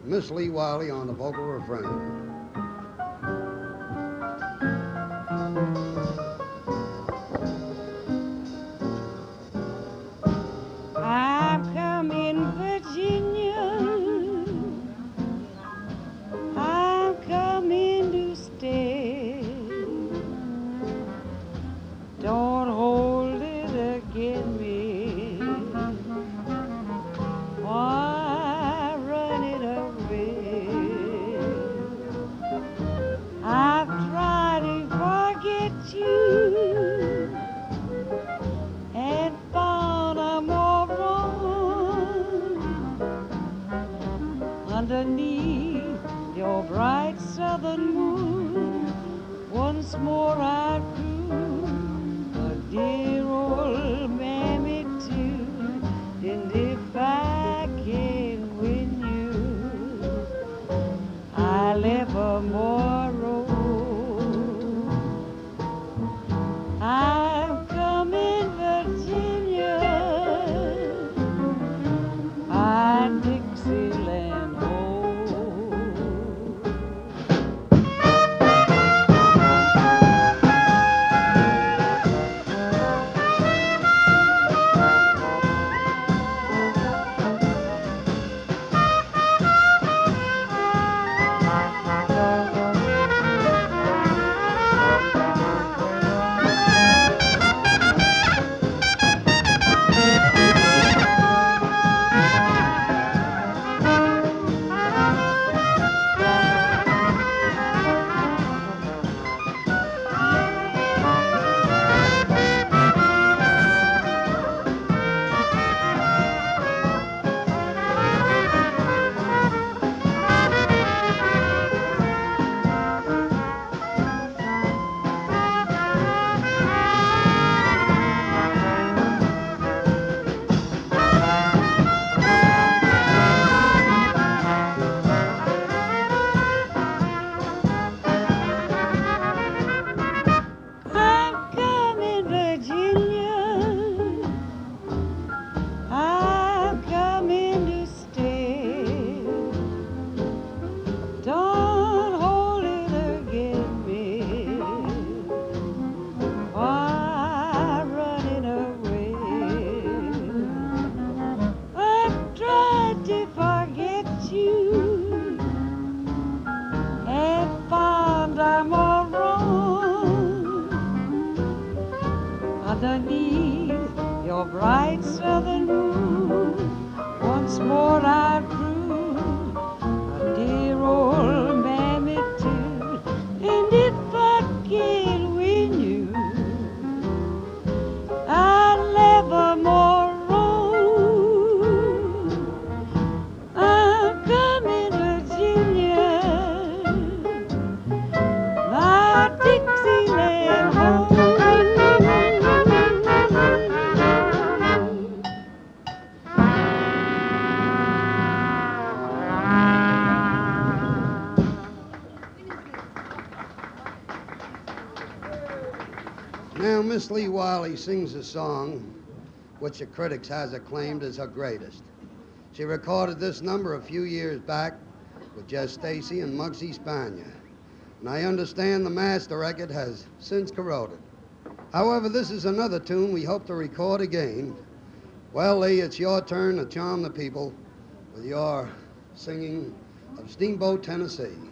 Miss Lee Wiley on the vocal refrain. I'm coming, Virginia. I'm coming to stay. Don't hold it against me. Why run it away? I've tried to forget you and found I'm all wrong underneath your bright southern moon. Once more I grew a dear old mammy too. And if I can win you, I'll evermore roll. I'm coming, Virginia, my Dixieland home. I'm coming, Virginia. I'm coming to stay. Don't hold it against me. Why running away? I've tried to forget you and found I'm all wrong underneath your bright southern moon. Once more I grew a dear old mammy too. And if I can win you, I'll evermore roll. I'm coming, Virginia, my Dixieland home. Now, Miss Lee Wiley sings a song which the critics has acclaimed as her greatest. She recorded this number a few years back with Jess Stacy and Muggsy Spanier, and I understand the master record has since corroded. However, this is another tune we hope to record again. Well, Lee, it's your turn to charm the people with your singing of Steamboat, Tennessee.